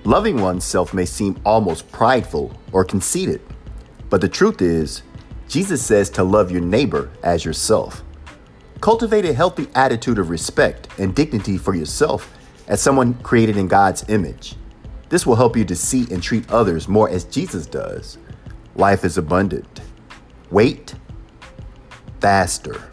Loving oneself may seem almost prideful or conceited, but the truth is, Jesus says to love your neighbor as yourself. Cultivate a healthy attitude of respect and dignity for yourself as someone created in God's image. This will help you to see and treat others more as Jesus does. Life is abundant. Wait faster.